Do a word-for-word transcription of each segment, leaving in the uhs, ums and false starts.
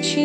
кричит,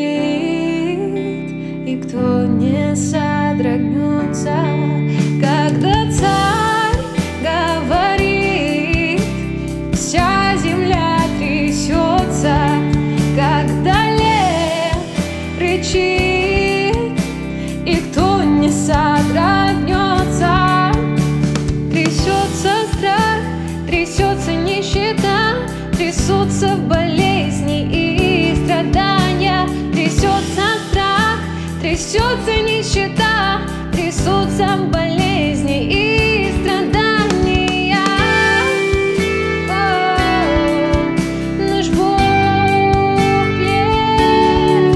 и кто не содрогнется, когда царь говорит, вся земля трясется, когда лев рычит, и кто не содрогнется. Трясется страх, трясется нищета, трясутся болезни и страдания. Трясется страх, трясется нищета, трясутся болезни и страдания. О, наш Бог лев.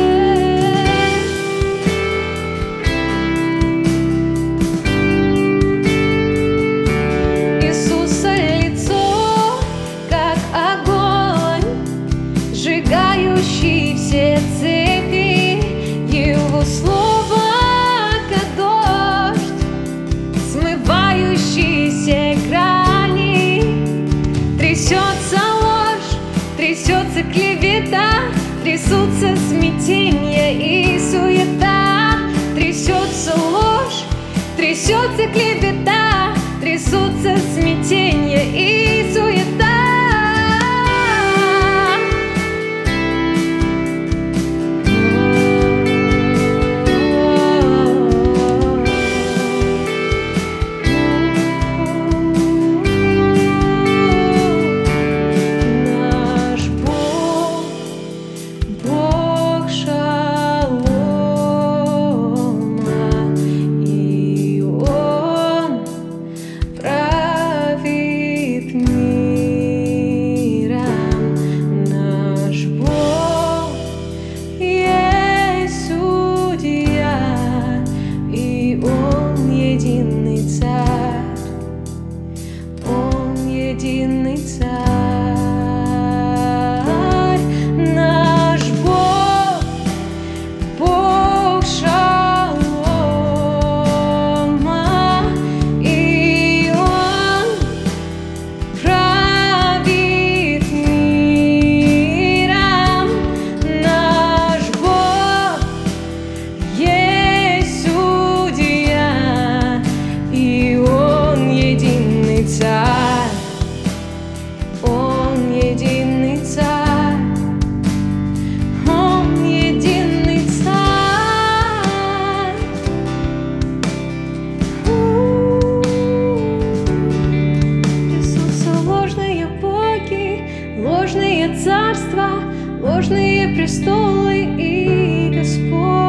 Иисуса лицо, как огонь, сжигающий все цепи. Его слово, как дождь, смывающий все грани. Трясется ложь, трясется клевета, трясутся смятение и суета. Трясется ложь, трясется клевета, трясутся смятение и суета. Единый царь, наш Бог, Бог шалома, и Он правит миром. Наш Бог есть судья, и Он единый царь. Он единый царь, Он единый царь. Трясутся ложные боги, ложные царства, ложные престолы и Господь.